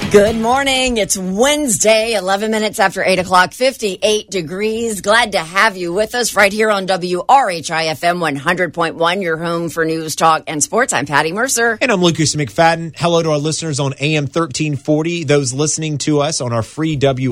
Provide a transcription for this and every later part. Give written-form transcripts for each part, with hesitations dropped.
Good morning. It's Wednesday, 11 minutes after 8 o'clock, 58 degrees. Glad to have you with us right here on WRHI-FM 100.1, your home for news, talk, and sports. I'm Patty Mercer. And I'm Lucas McFadden. Hello to our listeners on AM 1340, those listening to us on our free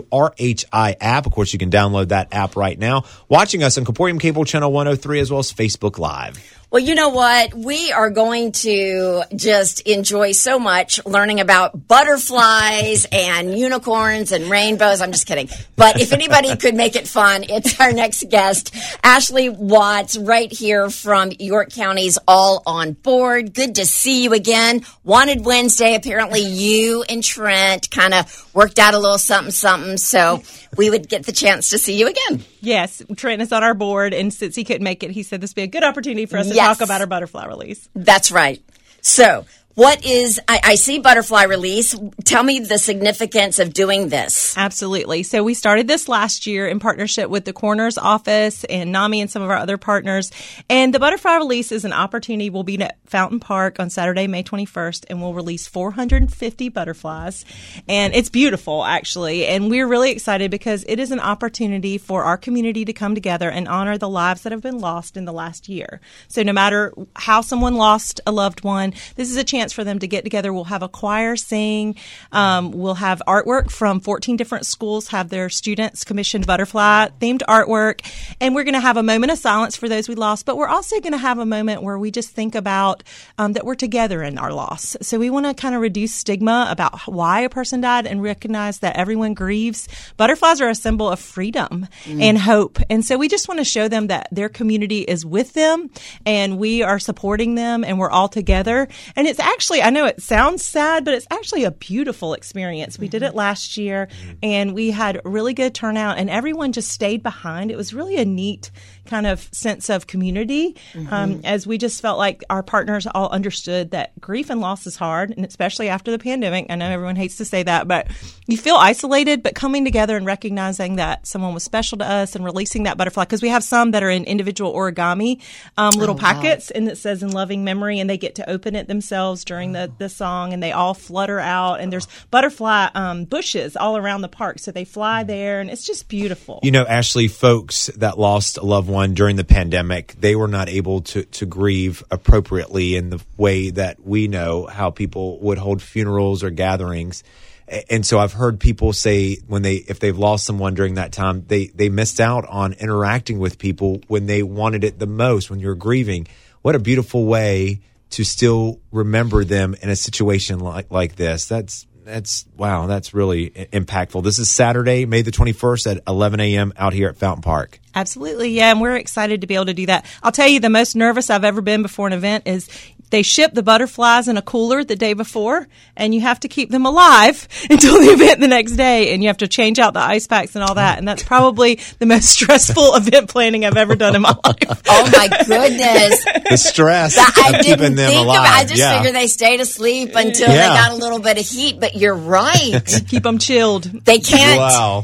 WRHI app. Of course, you can download that app right now. Watching us on Comporium Cable Channel 103 as well as Facebook Live. Well, you know what? We are going to just enjoy so much learning about butterflies and unicorns and rainbows. I'm just kidding. But if anybody could make it fun, it's our next guest, Ashley Watts, right here from York County's All on Board. Good to see you again. Wanted Wednesday. Apparently you and Trent kind of worked out a little something, so we would get the chance to see you again. Yes, Trent is on our board, and since he couldn't make it, he said this would be a good opportunity for us to talk about our butterfly release. That's right. So, what is, I see butterfly release. Tell me the significance of doing this. Absolutely. So we started this last year in partnership with the Coroner's Office and NAMI and some of our other partners. And the butterfly release is an opportunity. We'll be at Fountain Park on Saturday, May 21st, and we'll release 450 butterflies. And it's beautiful, actually. And we're really excited because it is an opportunity for our community to come together and honor the lives that have been lost in the last year. So no matter how someone lost a loved one, this is a chance for them to get together. We'll have a choir sing. We'll have artwork from 14 different schools, have their students commissioned butterfly themed artwork. And we're going to have a moment of silence for those we lost, but we're also going to have a moment where we just think about that we're together in our loss. So we want to kind of reduce stigma about why a person died and recognize that everyone grieves. Butterflies are a symbol of freedom and hope. And so we just want to show them that their community is with them and we are supporting them and we're all together. And it's actually, I know it sounds sad, but it's actually a beautiful experience. We did it last year and we had really good turnout and everyone just stayed behind. It was really a neat kind of sense of community as we just felt like our partners all understood that grief and loss is hard, and especially after the pandemic. I know everyone hates to say that, but you feel isolated, but coming together and recognizing that someone was special to us and releasing that butterfly, because we have some that are in individual origami little packets and it says in loving memory, and they get to open it themselves during the song, and they all flutter out, and there's butterfly bushes all around the park, so they fly there, and it's just beautiful. You know, Ashley, folks that lost a loved one during the pandemic, they were not able to grieve appropriately in the way that we know how people would hold funerals or gatherings. And so I've heard people say if they've lost someone during that time, they missed out on interacting with people when they wanted it the most, when you're grieving. What a beautiful way to still remember them in a situation like this. That's wow, that's really impactful. This is Saturday, May the 21st at 11 a.m. out here at Fountain Park. Absolutely, yeah, and we're excited to be able to do that. I'll tell you, the most nervous I've ever been before an event is they ship the butterflies in a cooler the day before, and you have to keep them alive until the event the next day, and you have to change out the ice packs and all that, and that's probably the most stressful event planning I've ever done in my life. Oh, my goodness. The stress I of keeping them alive. I just figured they stayed asleep until they got a little bit of heat, but you're right. Keep them chilled. They can't. Wow.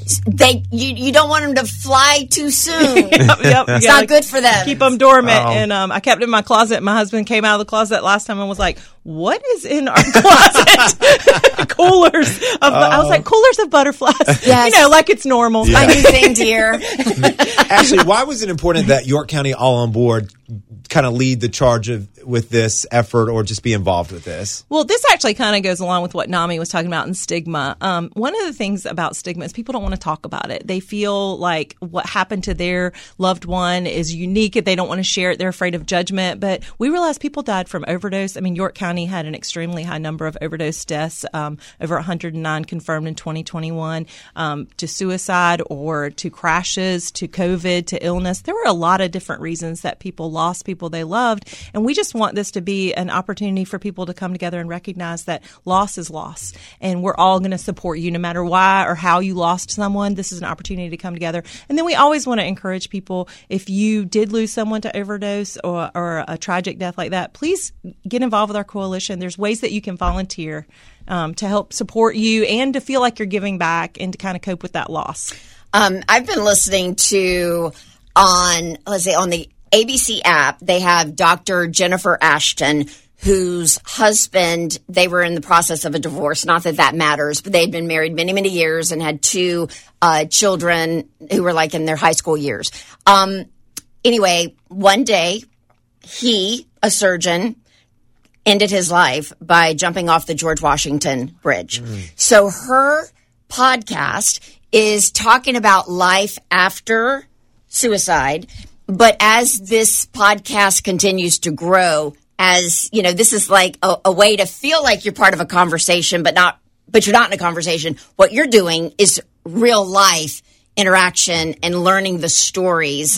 You don't want them to fly too soon. Yep. It's not good for them. Keep them dormant. And I kept it in my closet. My husband came out of the closet last time and was like, what is in our closet? Coolers. I was like, coolers of butterflies. Yes. You know, like it's normal. My new thing, dear. Ashley, why was it important that York County All on Board kind of lead the charge with this effort or just be involved with this? Well, this actually kind of goes along with what NAMI was talking about in stigma. One of the things about stigma is people don't want to talk about it. They feel like what happened to their loved one is unique. If they don't want to share it, they're afraid of judgment. But we realize people died from overdose. I mean, York County had an extremely high number of overdose deaths, over 109 confirmed in 2021, to suicide or to crashes, to COVID, to illness. There were a lot of different reasons that people lost people they loved. And we just want this to be an opportunity for people to come together and recognize that loss is loss. And we're all going to support you no matter why or how you lost someone. This is an opportunity to come together. And then we always want to encourage people, if you did lose someone to overdose or a tragic death like that, please get involved with our coalition. There's ways that you can volunteer to help support you and to feel like you're giving back and to kind of cope with that loss. I've been listening to on the ABC app, they have Dr. Jennifer Ashton, whose husband, they were in the process of a divorce. Not that that matters, but they'd been married many, many years and had 2 children who were like in their high school years. Anyway, one day, he, a surgeon, ended his life by jumping off the George Washington Bridge. So her podcast is talking about life after suicide. But as this podcast continues to grow, as you know, this is like a way to feel like you're part of a conversation, but you're not in a conversation. What you're doing is real life interaction and learning the stories.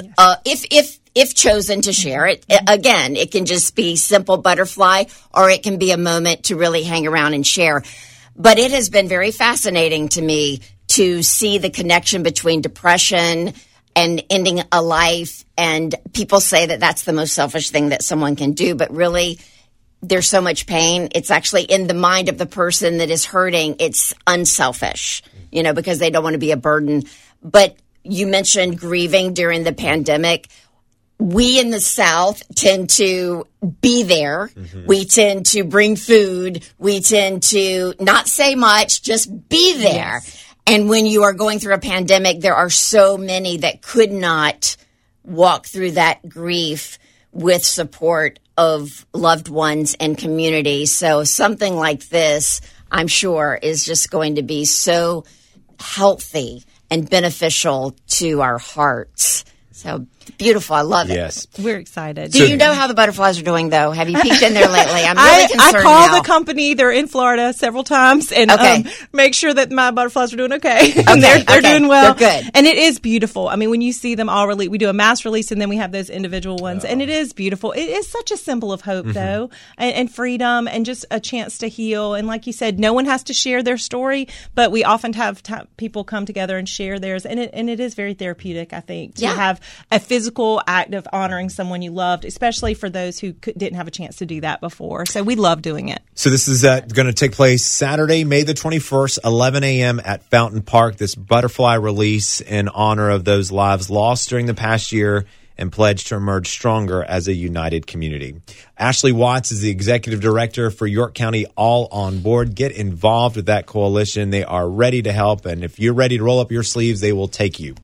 If chosen to share it, again, it can just be simple butterfly, or it can be a moment to really hang around and share. But it has been very fascinating to me to see the connection between depression and ending a life. And people say that that's the most selfish thing that someone can do. But really, there's so much pain. It's actually in the mind of the person that is hurting. It's unselfish, because they don't want to be a burden. But you mentioned grieving during the pandemic. We in the South tend to be there. Mm-hmm. We tend to bring food. We tend to not say much, just be there. Yes. And when you are going through a pandemic, there are so many that could not walk through that grief with support of loved ones and community. So something like this, I'm sure, is just going to be so healthy and beneficial to our hearts. So beautiful. I love it. Yes. We're excited. Do you know how the butterflies are doing, though? Have you peeked in there lately? I'm really concerned I call the company. They're in Florida several times and make sure that my butterflies are doing okay. And they're doing well. They're good. And it is beautiful. I mean, when you see them all release, we do a mass release and then we have those individual ones. And it is beautiful. It is such a symbol of hope, though, and freedom and just a chance to heal. And like you said, no one has to share their story, but we often have people come together and share theirs. And it is very therapeutic, I think, to have a physical act of honoring someone you loved, especially for those who didn't have a chance to do that before. So we love doing it. So this is going to take place Saturday, May the 21st, 11 a.m. at Fountain Park, this butterfly release in honor of those lives lost during the past year and pledged to emerge stronger as a united community. Ashley Watts is the executive director for York County All On Board. Get involved with that coalition. They are ready to help. And if you're ready to roll up your sleeves, they will take you.